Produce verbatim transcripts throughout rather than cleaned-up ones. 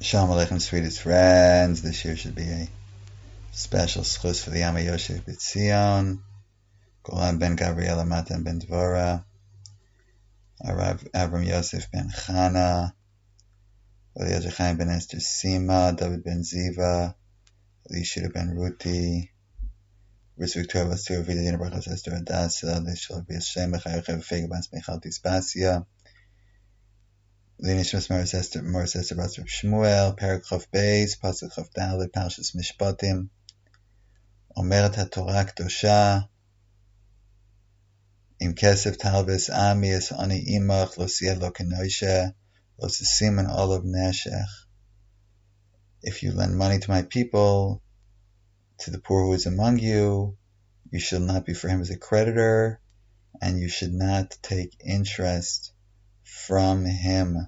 Shalom Aleichem, sweetest friends. This year should be a special schus for the Yama Yosef B'Tzion, Golan ben Gabriela Matan ben Dvora, Arav Avram Yosef ben Chana, Eliezer Chaim ben Esther Sima, David ben Ziva, Elisha ben Ruti, Rus Victoria Bastur, Vida Dina Brachas Esther Adasa, Lishal B'Yashem, B'Chayev Fega Bas Mechal Tispasia, Linish Morris Esther Morris Esther Bas Reb Shmuel, Perek Chof Beis, Pasuk Chof Dalet, Parshas Mishpatim, Omeret HaTorah Kedosha, Im Kesef Talbes Ami Es Ani Imach, Lo Siyed Lo Kenoishe, Lo Siman Olav Neshech. If you lend money to my people, to the poor who is among you, you shall not be for him as a creditor, and you should not take interest from him.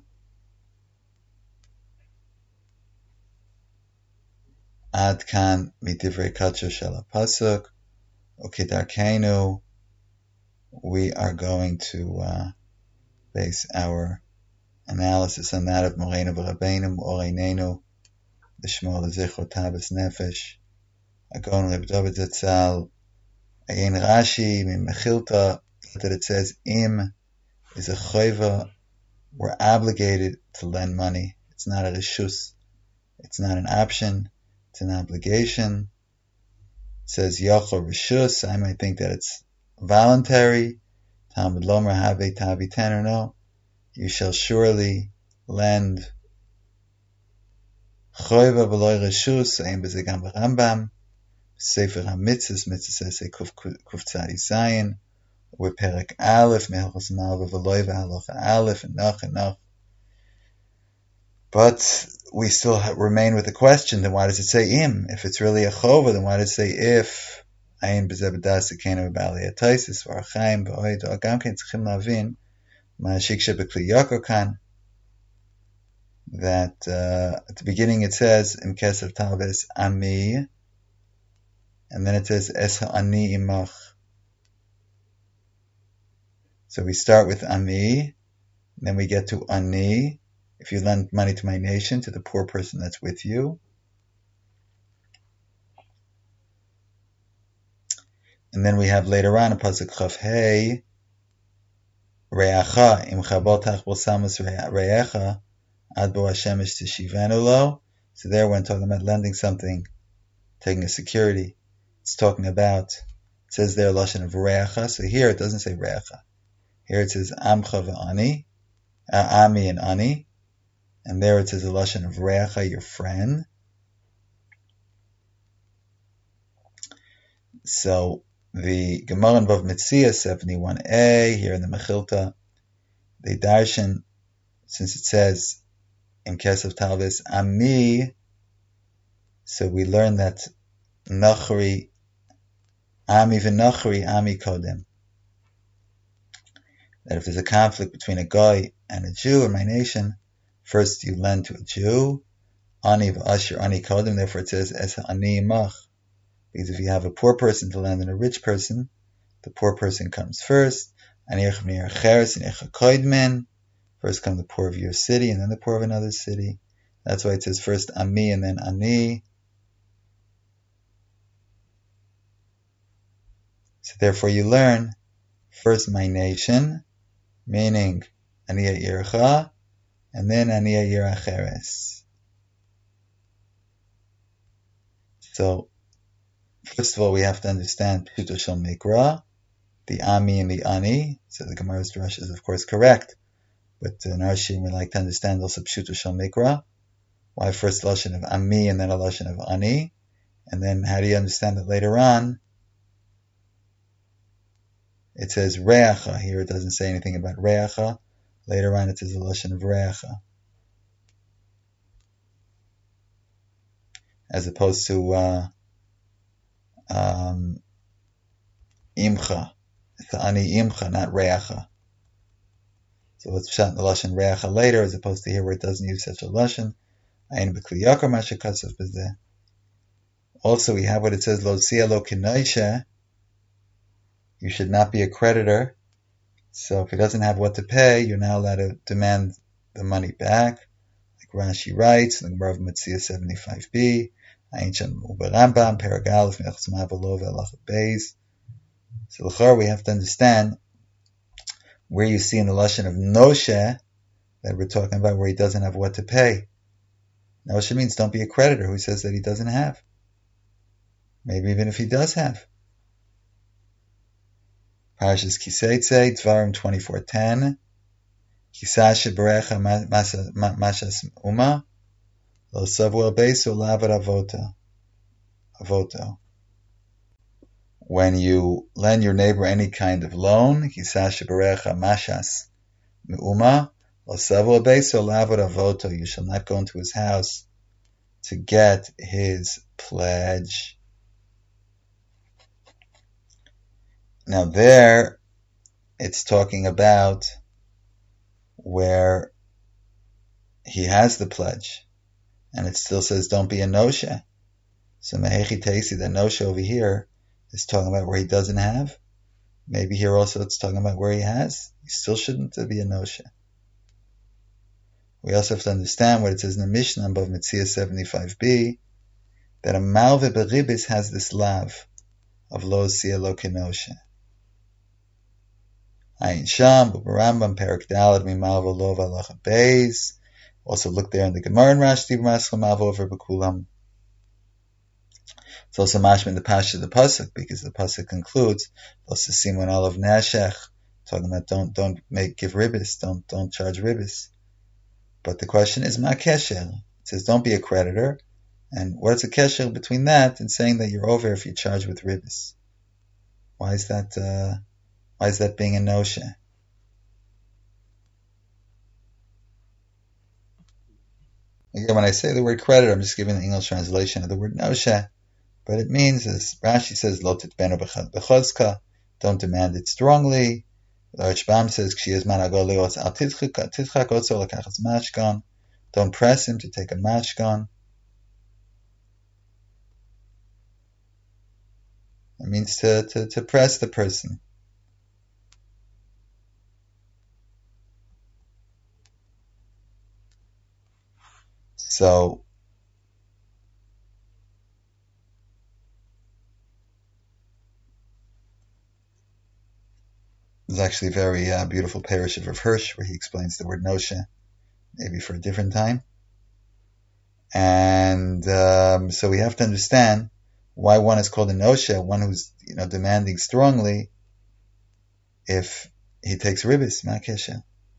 Ad kan midivrei katsho shel pasuk, ukedarkenu. We are going to uh, base our analysis on that of Moreinu v'Rabbeinu Oreinenu, the Shmuel Zichro Tabas Nefesh, Agon Reb David Zatzal, again Rashi min Mechilta, that it says im is a chayva. We're obligated to lend money. It's not a reshus. It's not an option. It's an obligation. It says Yochel Reshus. I might think that it's voluntary. Talmud Lomer Have Tavi Tenor. No. You shall surely lend. Choyva V'loi Reshus. Aim Bezegam B'Rambam. Sefer HaMitzvos. Mitzvah says Kuf Tzadi Zayin. With Perek Aleph. Mehilchos Malva V'loi V'Halacha Aleph. And Noch and Noch. But we still remain with the question, then why does it say im? If it's really a chova, then why does it say if? Ayin b'zebedas sekenu b'alei ataisis v'archaim b'oid agam ken tzchim lavin ma'ashik shebekli yakokan, that uh, at the beginning it says im kesef talves ami, and then it says es ha'ani imach. So we start with ami, then we get to ani. If you lend money to my nation, to the poor person that's with you. And then we have later on a pasuk Chaf Hey, Re'acha im chabal tachbol samus re'echa ad bo hashemesh tishivenu lo. So there, when talking about lending something, taking a security, it's talking about, it says there lashon of re'echa. So here it doesn't say re'echa. Here it says amcha v'ani, uh, ami and ani. And there it says a lashon of re'echa, your friend. So the Gemara in Vav Metzia seventy-one a, here in the Mechilta, they darshan, since it says in Kesef Talvis Ami, so we learn that Nachri, Ami v'Nachri, Ami Kodem. That if there's a conflict between a guy and a Jew in my nation, first you lend to a Jew, ani v'asher ani kodem, therefore it says es ani imach. Because if you have a poor person to lend and a rich person, the poor person comes first. First come the poor of your city, and then the poor of another city. That's why it says first ami and then ani. So therefore you learn first my nation, meaning ani yircha, and then Aniya Yiracheres. So, first of all, we have to understand Pshuto Shel Mikra, the Ami and the Ani. So the Gemara's Drush is, of course, correct. But in our Shim, we like to understand also Pshuto Shel Mikra. Why first a lashon of Ami and then a lashon of Ani? And then how do you understand that later on? It says Re'acha. Here it doesn't say anything about Re'acha. Later on, it is a lashon of re'echa, as opposed to uh, um, imcha. It's ani imcha, not re'echa. So let's pshat the lashon re'echa later, as opposed to here where it doesn't use such a lashon. Ayin b'kli yakar mashakasav b'zeh. Also, we have what it says lo tzia lo kenoishe. You should not be a creditor. So if he doesn't have what to pay, you're now allowed to demand the money back. Like Rashi writes in the Gemara of Metzia seventy-five b, Ancient Uberambam, Perek Aleph, Mechas Mavalov, Halacha Beis. So l'chor, we have to understand where you see in the lashon of Noshe that we're talking about where he doesn't have what to pay. Noshe means don't be a creditor who says that he doesn't have. Maybe even if he does have. Parashas Kiseitze, Dvarim twenty-four ten. Kisashe berecha mashas uma, lo savu el beiso lavar avoto. Avoto. When you lend your neighbor any kind of loan, Kisashe berecha mashas uma, lo savu el beiso lavar avoto. You shall not go into his house to get his pledge. Now there, it's talking about where he has the pledge, and it still says don't be a noshe. So mehechi teisi, the noshe over here is talking about where he doesn't have. Maybe here also it's talking about where he has. He still shouldn't be a noshe. We also have to understand what it says in the Mishnah above Metzia seventy-five b, that a malve beribis has this lav of lo sia lo kenoshe. Ayin Sham, Rambam, Perek Dalad, Mimalvo Lov Halacha Beis. Also look there in the Gemara and Rashi, B'Maschal Malvo over B'Kulam. It's also mashma in the Pasha of the Pasuk, because the Pasuk concludes, also Simon Olav Nashech, talking about don't don't make give ribis, don't don't charge ribis. But the question is Ma Kesher. It says don't be a creditor. And what's a kesher between that and saying that you're over if you charge with ribis? Why is that uh Why is that being a noshe? Again, when I say the word creditor, I'm just giving the English translation of the word noshe. But it means, as Rashi says, lo titbenu b'chozka, don't demand it strongly. The Rashbam says, don't press him to take a mashkan. It means to, to, to press the person. So, there's actually a very uh, beautiful parish of Rav Hirsch where he explains the word noshe, maybe for a different time. And um, so we have to understand why one is called a noshe, one who's you know demanding strongly, if he takes ribis, ma kesher.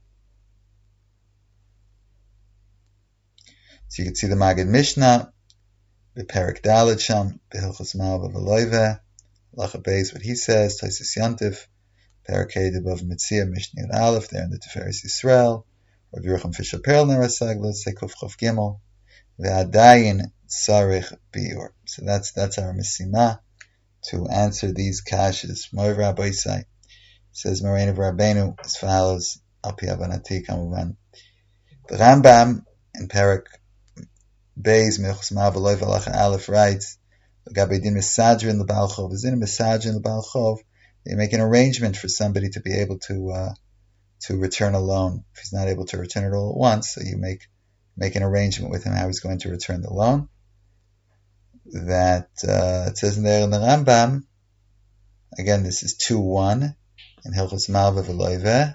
So you can see the Magid Mishnah, the Perek Daled Sham, the Hilchos Malva V'Loive, Halacha Beis, what he says, Taisus Yantif, Perek Heid above Metzia, Mishnah Yud Aleph, there in the Tiferes Yisrael, Rav Yerucham Fisher Perl Nerasaglo, Sekuf Chof Gimel, Ve'adayin Sarich Biur. So that's that's our Mesima to answer these kashas. Moiv Rabbi Isai says Morain of Rabbeinu as follows, Al Pi Avanati Kamuvan. The Rambam in Perek Beis Mechus Ma'avaloi Valacha Aleph writes, L'gabedin Mesadrin L'Baal Chov, V'zin Mesadrin L'Baal Chov, they make an arrangement for somebody to be able to uh, to return a loan. If he's not able to return it all at once, so you make make an arrangement with him how he's going to return the loan. That uh, it says in there in the Rambam, again this is two one in Hilchos Malva V'Loive.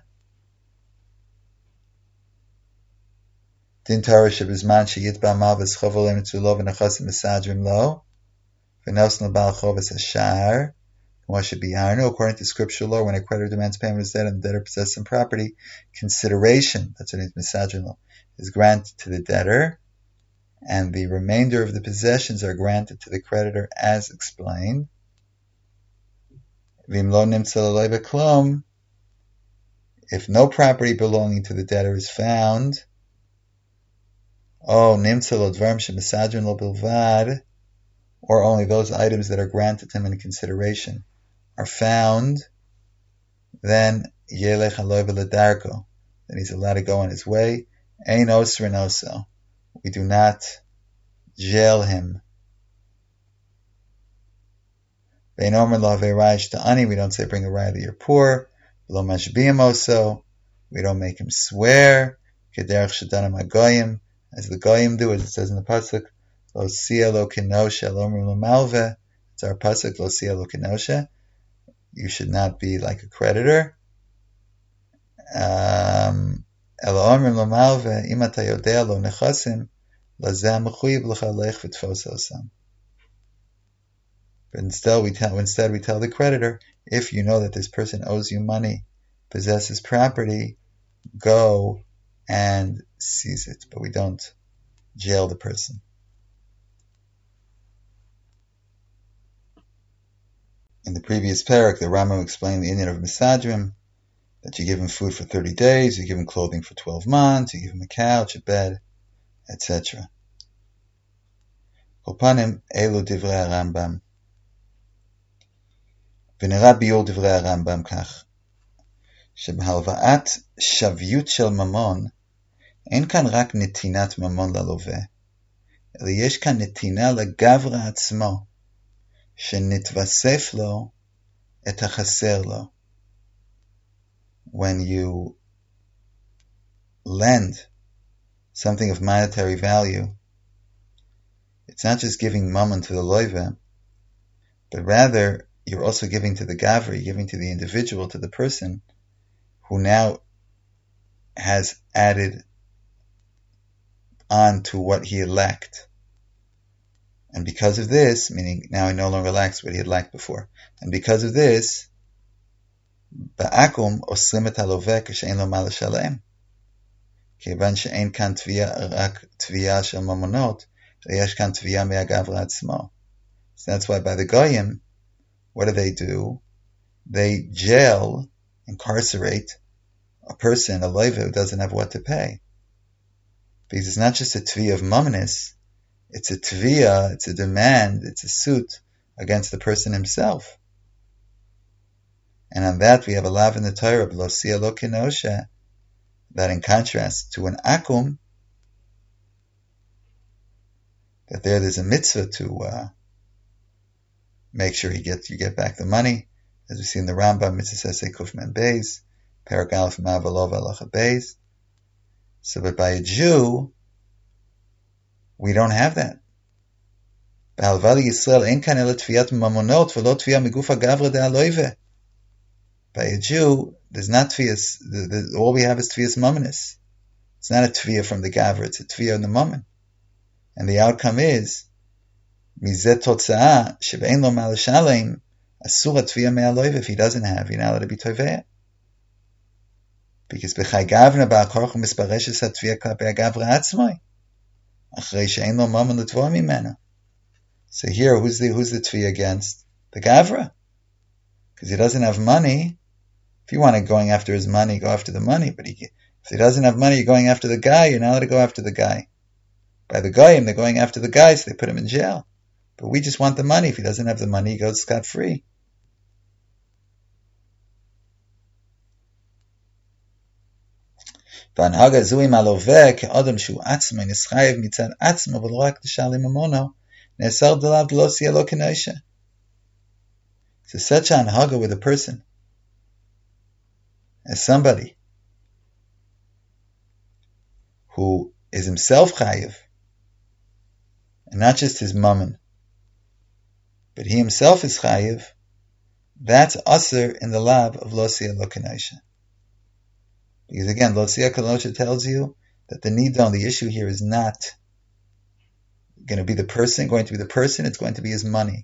Din Torah shebizman sheyitba malvas chovolem etzulov v'nechasim mesadrim lo v'nosn l'bal chovis hashar v'moshe according to scriptural law, when a creditor demands payment of debt and the debtor possesses some property, consideration, that's what it means, mesadrim lo, is granted to the debtor, and the remainder of the possessions are granted to the creditor as explained. V'im lo nimtza l'loi b'klom, if no property belonging to the debtor is found, oh, nimtza lo dvarim shemesadrin lo bilvad, or only those items that are granted to him in consideration are found, then yelech haloi v'ledarko, then he's allowed to go on his way. Ein osrin oso, we do not jail him. Vein omer lo haveirayish ta'ani, we don't say bring a raya that you're poor. Lo mashbiyim oso, we don't make him swear. Kederech shedanim hagoyim, as the Goyim do, as it says in the pasuk, Lo sia lo kinosha lo omrim lo malve. It's our pasuk, Lo sia lo kinosha. You should not be like a creditor. Um, Elo omrim lo malve, im ata yodea lo nechasim, lazeh mechuyev lecha lech v'tfos osam. But instead we tell instead we tell the creditor, if you know that this person owes you money, possesses property, go and seize it. But we don't jail the person. In the previous parak, the Rambam explained the Indian of Misadrim, that you give him food for thirty days, you give him clothing for twelve months, you give him a couch, a bed, et cetera. Kolpanim elu divrei Rambam. ונראה ביור דברי הרמב"ם כך, שבהלוואת שביות של ממון, אין כאן רק נתינת ממון ללווה, אלא יש כאן נתינה לגברא עצמו, שנתווסף לו את החסר לו. When you lend something of monetary value, it's not just giving mammon to the loiva, but rather you're also giving to the gavra, you're giving to the individual, to the person who now has added on to what he had lacked. And because of this, meaning now he no longer lacks what he had lacked before, and because of this, ba'akum oslim et haloveh kashe'en lo ma l'shalem, כיוון שאין כאן תביעה, רק תביעה של ממונות, אלא יש כאן תביעה מהגברה עצמו. So that's why by the Goyim, what do they do? They jail, incarcerate a person, a loiva, who doesn't have what to pay. Because it's not just a tviyah of mumnus, it's a tviyah, it's a demand, it's a suit against the person himself. And on that we have a lav in the Torah, lo sia lo kinosha, that in contrast to an akum, that there there's a mitzvah to uh, make sure he gets you get back the money, as we see in the Rambam, mitzvah sesei kuf men beis, parak aleph ma'avalov halacha beis. So, but by a Jew, we don't have that. B'halva Yisrael ein kan ela tviyat mamonot v'lo tviyah miguf hagavra de'aloive. By a Jew, there's not tviyas. The, the, all we have is tviyas mamonis. It's not a tviyah from the gavra; it's a tviyah in the mammon. And the outcome is mizet totzah shebein lo malashalem asura tviyah me'aloive. If he doesn't have, you're not allowed to be toveya. Because b'chai gavna ba'akorach mispareshes hatviyah klapei hagavra atzmoi achrei she'ein lo mammon l'tvoa mimena. So here, who's the who's the tviyah against? The gavra, because he doesn't have money. If you want to going after his money, go after the money. But he, if he doesn't have money, you're going after the guy. You're not allowed to go after the guy. By the goyim, they're going after the guy, so they put him in jail. But we just want the money. If he doesn't have the money, he goes scot free. והנהגה זו עם הלווה כאדם שהוא עצמו נסחייב מצד עצמו ולא רק לשלם ממונו נאסר דליו דלא סייע לו כנושה. So such an haga with a person as somebody who is himself chayiv, and not just his mammon, but he himself is chayiv, that's aser in the lab of lo siyah lo kenosha. Because again, lo siyah kenosha tells you that the nidon, the issue here is not going to be the person, going to be the person, it's going to be his money.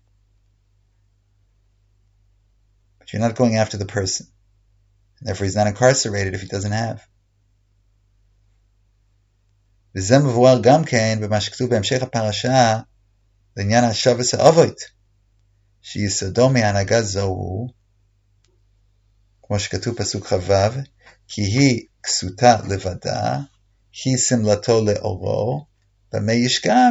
But you're not going after the person. And therefore he's not incarcerated if he doesn't have. וזה מבואר גם כן במה שכתוב בהמשך הפרשה לעניין השבס האבות, שיסודו מהנהגה זו הוא, כמו שכתוב פסוק חו"ב, כי היא כסותה לבדה, היא סמלתו לאורו, במה ישכב.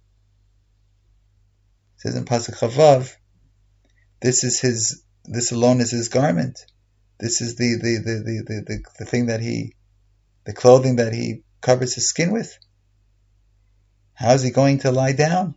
It says in pasuk chavav, this is his, this alone is his garment. This is the the, the, the, the, the the thing that he, the clothing that he covers his skin with. How is he going to lie down?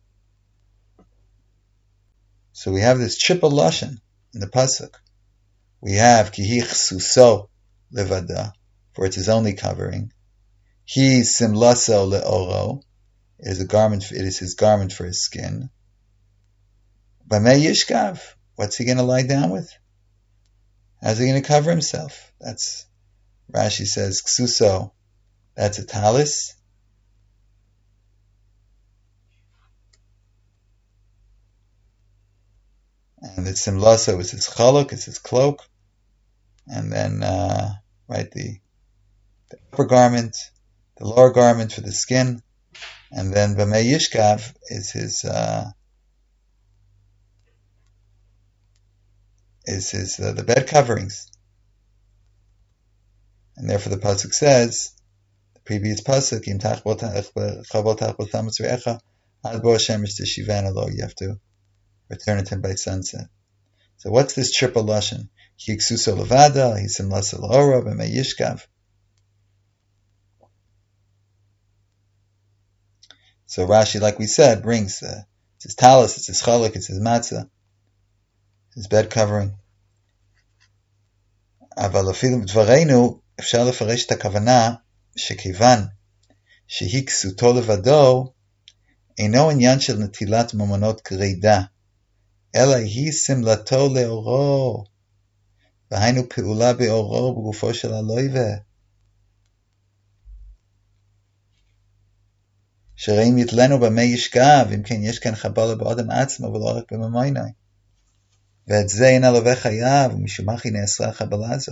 So we have this triple lashon in the pasuk. we have Kihi Chsuso Levada, for it's his only covering. He Simlaso Leoro, it is a garment. It is his garment for his skin. Bamei Yishkav, what's he going to lie down with? How's he going to cover himself? That's Rashi says Ksuso. That's a talis. And the Simlaso is his chaluk, it's his cloak. And then, uh, right, the, the upper garment, the lower garment for the skin. And then Bamei Yishkav is his, uh, is his, uh, the bed coverings. And therefore the pasuk says, the previous pasuk, Im tachbol tachbol tamas re'echa, ad bo shemesh teshivana lo, you have to return it to him by sunset. So what's this triple lashon? Ki ksuso levada, he simlasa l'ora, b'mei yishkav. So Rashi, like we said, brings uh, it's his talis, it's his chaluk, it's his matzah, his bed covering. אבל אפילו בדברינו אפשר לפרש את הכוונה שכיוון שהיא כסותו לבדו אינו עניין של נטילת ממונות גרידה, אלא היא סמלתו לאורו, והיינו פעולה באורו בגופו של הלויבה. שראים יתלנו במי ישכב, אם כן יש כאן חבלה באדם עצמו ולא רק בממוינוי. ואת זה אין הלווה חייב, ומשום כך היא נאסרה החבלה הזו.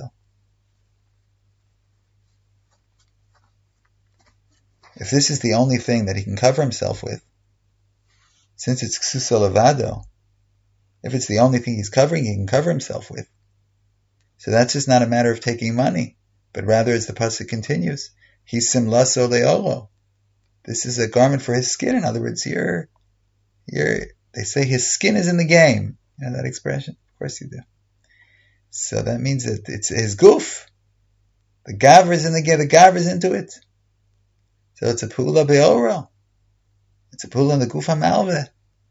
If this is the only thing that he can cover himself with, since it's ksuso levado, if it's the only thing he's covering, he can cover himself with. So that's just not a matter of taking money, but rather, as the pasuk continues, he's simlaso leoro. This is a garment for his skin. In other words, you're, you're, they say his skin is in the game. You know that expression? Of course you do. So that means that it's his goof. The gavra is in the game. The gavra is into it. So it's a pula be'oro. It's a pula in the goof hamalveh.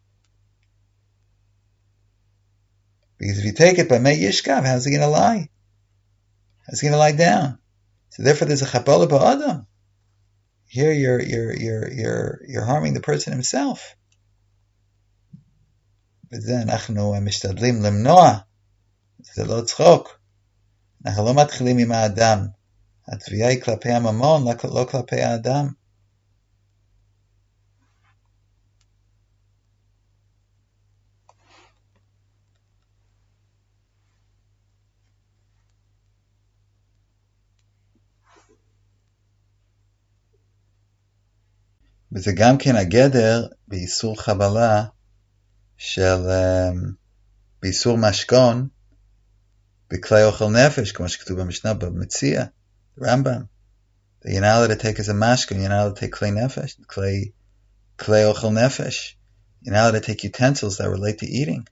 Because if you take it by mei yishkav, how's he going to lie? How's he going to lie down? So therefore, there's a chapala ba'adam. Here, you're you're you're you're you're harming the person himself. וזה אנחנו משתדלים למנוע, זה לא צחוק. אנחנו לא מתחילים עם האדם. התביעה היא כלפי הממון, לא כלפי האדם. וזה גם כן הגדר באיסור חבלה, של באיסור משכון בכלי אוכל נפש, כמו שכתוב במשנה במציע, רמב"ם. You're not allowed to take as a mashkon, you're not allowed to take clay nefesh, clay, clay ochel nefesh. You're not allowed to take utensils that relate to eating.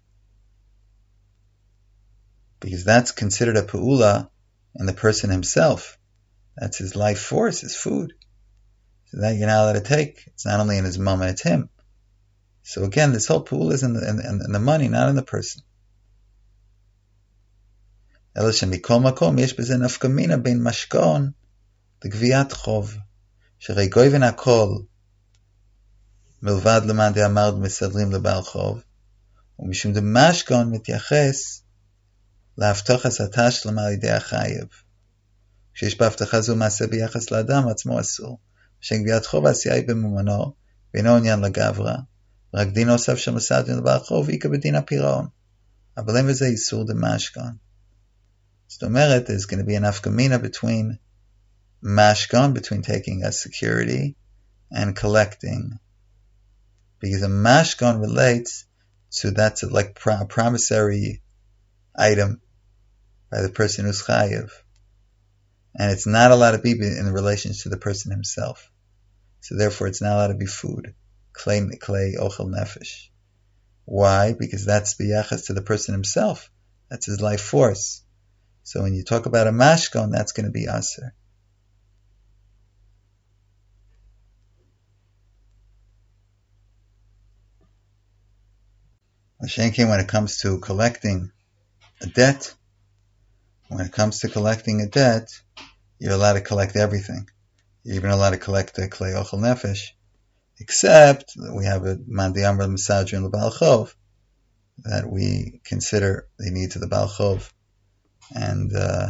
Because that's considered a pu'ula in the person himself. That's his life force, his food. So that you're not allowed to take. It's not only in his mama, it's him. So again, this whole pool is in the, in, in the money, not in the person. אלא שמכל מקום יש בזה נפקא מינה בין משכון לגביית חוב, שהרי גויבן הכל מלבד למאן דאמר מסדרים לבעל חוב, ומשום דמשכון מתייחס להבטחת התשלום על ידי החייב. כשיש בהבטחה זו מעשה ביחס לאדם עצמו אסור, שגביית חוב העשייה היא בממונו, ואינו עניין לגברה, רק דין נוסף של מסדרים לבעל חוב, איכא בדין הפירעון. אבל אין בזה איסור דמשכון. זאת אומרת, there's going to be an afkamina between mashkon, between taking as security, and collecting. Because a mashkon relates to that's like a promissory item by the person who's chayiv. And it's not allowed to be in relation to the person himself. So therefore it's not allowed to be food. Clay, clay ochel nefesh. Why? Because that's biyachas to the person himself. That's his life force. So when you talk about a mashkon, that's going to be aser. Shenkin, when it comes to collecting a debt, when it comes to collecting a debt, you're allowed to collect everything. You're even allowed to collect the klei ochel nefesh, except that we have a mandi amr l'misajin l'bal chov, that we consider the needs of the bal chov, and uh,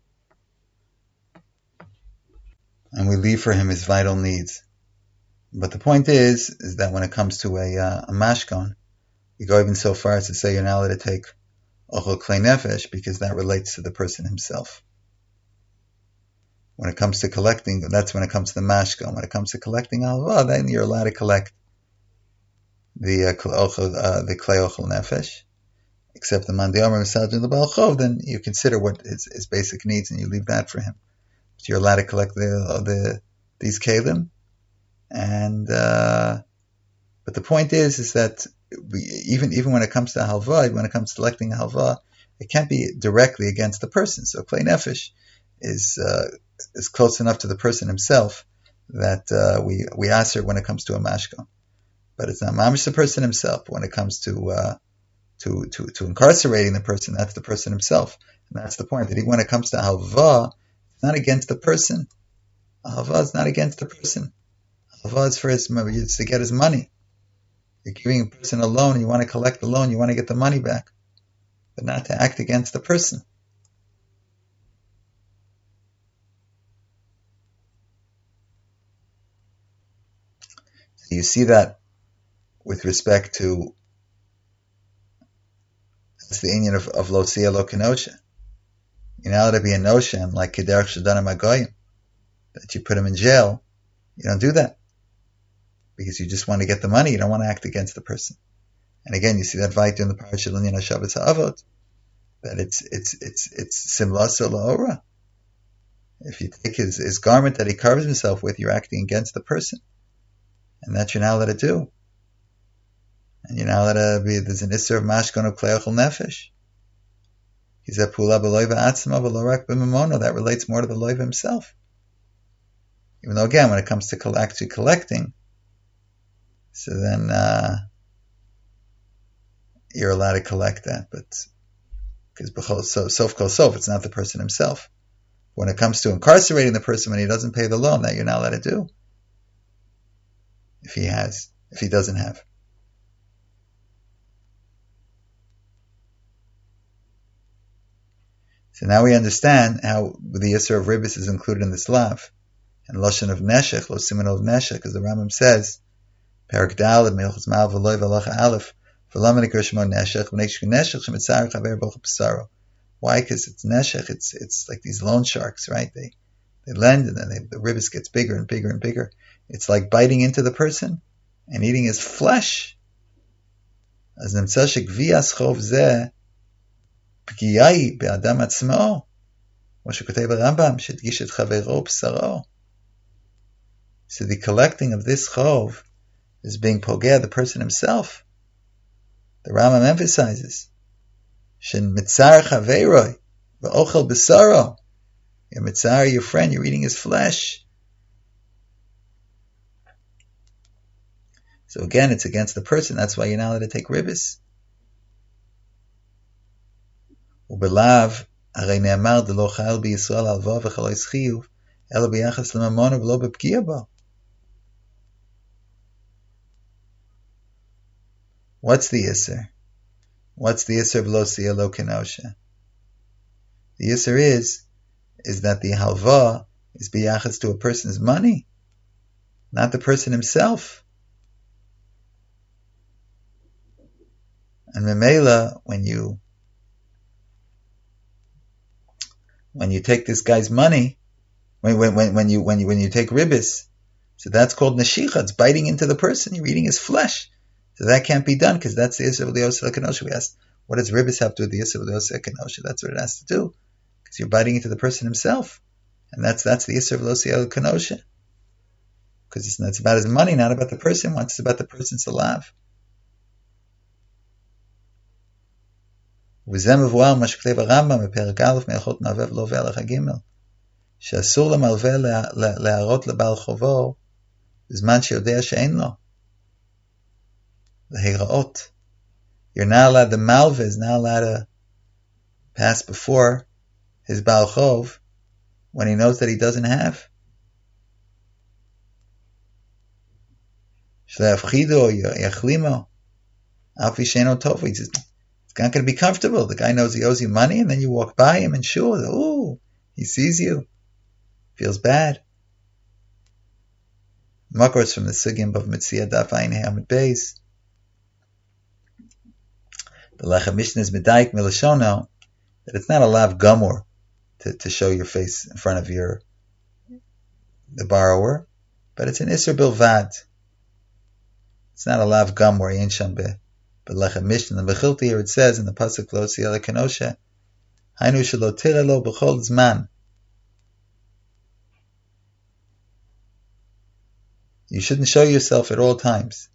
and we leave for him his vital needs. But the point is, is that when it comes to a, uh, a mashkon, you go even so far as to say you're not allowed to take ochel klei nefesh, because that relates to the person himself. When it comes to collecting, that's when it comes to the mashkon. When it comes to collecting halva, then you're allowed to collect the uh, ochel, uh, the klei ochel nefesh, except the mandi amr misajin l'bal chov. Then you consider what his, his basic needs, and you leave that for him. But you're allowed to collect the uh, the these kalim. And uh, but the point is, is that we, even even when it comes to halva, when it comes to collecting halva, it can't be directly against the person. So klei nefesh is uh, is close enough to the person himself that uh, we we answer when it comes to a mashkon, but it's not mamish the person himself. When it comes to uh, to to to incarcerating the person, that's the person himself, and that's the point. That even when it comes to halva, it's not against the person. Halva is not against the person. Halva is for his, it's to get his money. You're giving a person a loan, you want to collect the loan, you want to get the money back, but not to act against the person. So you see that with respect to, it's the inyan of, of Lotzia Lo Kenosha. You're not allowed to be a noshan like Kederach Shadana Magoyim, that you put him in jail. You don't do that, because you just want to get the money. You don't want to act against the person. And again, you see that Vaita in the Parashat Linyan HaShabbat HaAvot, that it's it's it's it's Simlasa La'ora. If you take his, his garment that he covers himself with, you're acting against the person, and that you're not allowed to do. And you're not allowed to be. There's an Isser of Mashkon of Klei Ochel Nefesh. He's a Pula B'Loiva Atzma B'Lorak B'Mimono. That relates more to the Loiva himself. Even though, again, when it comes to collect, actually collecting, so then uh, you're allowed to collect that, but because so sof kol sof, it's not the person himself. When it comes to incarcerating the person when he doesn't pay the loan, that you're not allowed to do. If he has, if he doesn't have. So now we understand how the Yisr of Ribis is included in this lav. And Lashon of Neshech, Lo Siman of Neshech, as the Rambam says, Perak Daled, Melchus Mal V'Loi V'Alacha Aleph, V'Laman Ikar Shemo Neshech, V'Nekshku Neshech, Shemitzar Chaver Bocha Pesaro. Why? Because it's Neshech, it's it's like these loan sharks, right? They they lend, and then they, the Ribis gets bigger and bigger and bigger. It's like biting into the person and eating his flesh. As Nemtzashik Vias Chov Zeh, P'giyai Be'adam Atzmao, Moshe Kotei Rambam, Shedgish Et Chavero Pesaro. So the collecting of this chov is being pogea the person himself. The Rambam emphasizes, "Shen mitzar chaveroi v'ochel b'saro." You're mitzar, your friend, you're eating his flesh. So again, it's against the person. That's why you're not allowed to take ribis. Ubelav harei ne'amar delo chayil b'Yisrael alva v'chalo yischiyuv elo b'yachas l'mamona v'lo b'pgiya bo. What's the Yisr? What's the Yisr of Lo Siya Lo Kenosha? The Yisr is, is that the halva is biyachas to a person's money, not the person himself. And Memela, when you when you take this guy's money, when when when, when you when you when you take ribis, so that's called neshicha. It's biting into the person. You're eating his flesh. So that can't be done, because that's the Yisr of the Yosef Kenosha. We asked, what does ribis have to do with the Yisr of the Yosef Kenosha? That's what it has to do, because you're biting into the person himself, and that's that's the Yisr of the Yosef Kenosha, because it's, it's about his money, not about the person. Once it's about the person's alav. וזה מבואר מה שכתב הרמב"ם בפרק א' מהלכות מלווה ולווה הלכה ג' שאסור למלווה להראות לבעל חובו בזמן שיודע שאין לו. his Baal Chov when he knows that he doesn't have? It's not going to be comfortable. The guy knows he owes you money, and then you walk by him and sure, ooh, he sees you. Feels bad. Makors from the Sugim of Mitzvah Daf Ayin Hamid Beis. The Lechem Mishnah is Medaik Milashono that it's not a lav gamor to, to show your face in front of your the borrower, but it's an Isser Bilvad. It's not a lav gamor Yin Shambe. But Lechem Mishnah, the Bechilti here it says in the pasuk Lo Tziyah Kanosha, Hainu shelo tira lo b'chol zman. You shouldn't show yourself at all times.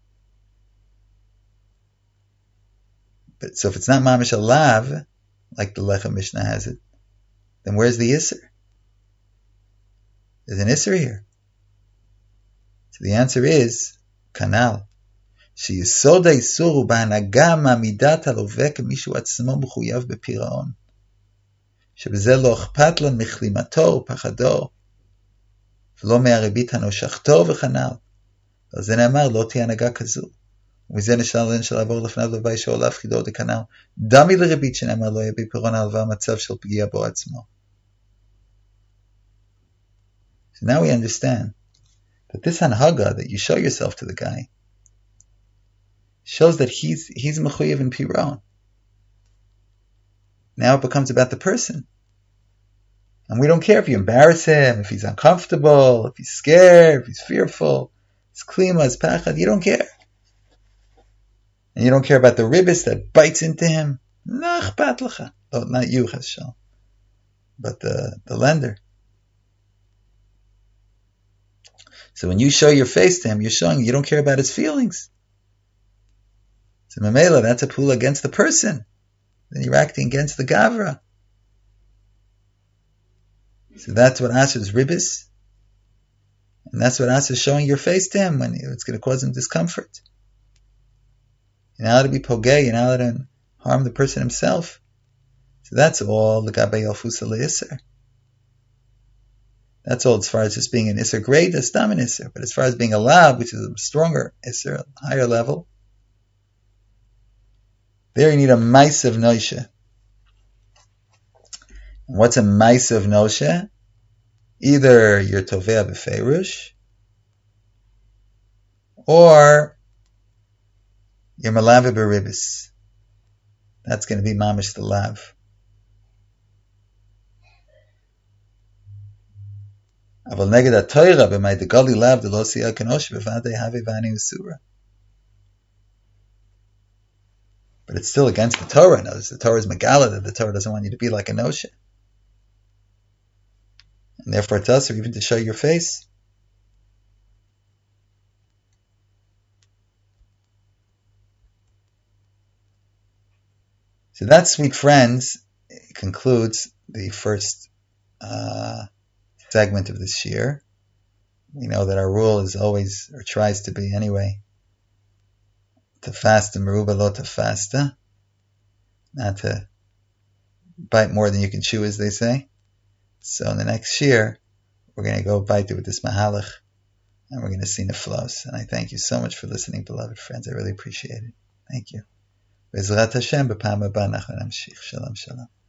But so if it's not mamish a lav, like the Lechem Mishnah has it, then where's the Isser? There's an Isser here. So the answer is kanal. שיסוד האיסור הוא בהנהגה מעמידת הלווה כמישהו עצמו מחויב בפירעון. שבזה לא אכפת לו מכלימתו ופחדו, ולא מהריבית הנושכתו וכנ"ל. על זה נאמר, לא תהיה הנהגה כזו. ומזה נשאל לן שלעבור לפניו לווי שעולה פחידו דכנ"ל. דמי לריבית שנאמר לא יהיה בפירעון ההלוואה מצב של פגיעה בו עצמו. So now we understand that this hanhaga, that you show yourself to the guy, shows that he's he's mechuyev in piron. Now it becomes about the person. And we don't care if you embarrass him, if he's uncomfortable, if he's scared, if he's fearful, his klima, his pachad, you don't care. And you don't care about the ribis that bites into him. No, not you, Chashal, but the, the lender. So when you show your face to him, you're showing you don't care about his feelings. So Mamela, that's a pula against the person. Then you're acting against the Gavra. So that's what Asher's ribis. And that's what Asher's showing your face to him when it's going to cause him discomfort. You're not allowed to be pogay, you're not allowed to harm the person himself. So that's all the Gabay Alfusa Le'isser. That's all as far as just being an Isser grade, that's not an Isser. But as far as being a lab, which is a stronger Isser, a higher level, there you need a mice of Noshe. What's a mice of Noshe? Either you're Tovea B'Feirush, or you're Malave B'Ribis. That's going to be Mamish the Lav. Aval neged ha-Torah b'may degali lav de lo siyah kenosh b'vadei have v'ani usura. But it's still against the Torah. Notice the Torah is Megala, that the Torah doesn't want you to be like a Noshe. And therefore it tells her even to show your face. So that, sweet friends, concludes the first uh, segment of this year. We know that our rule is always, or tries to be anyway, to fast and meruba lo to fasta, not to bite more than you can chew, as they say. So in the next year, we're going to go bite it with this mahalach, and we're going to see neflos. And I thank you so much for listening, beloved friends. I really appreciate it. Thank you. Bezrat Hashem, b'pam haba nachon namshich. Shalom, shalom.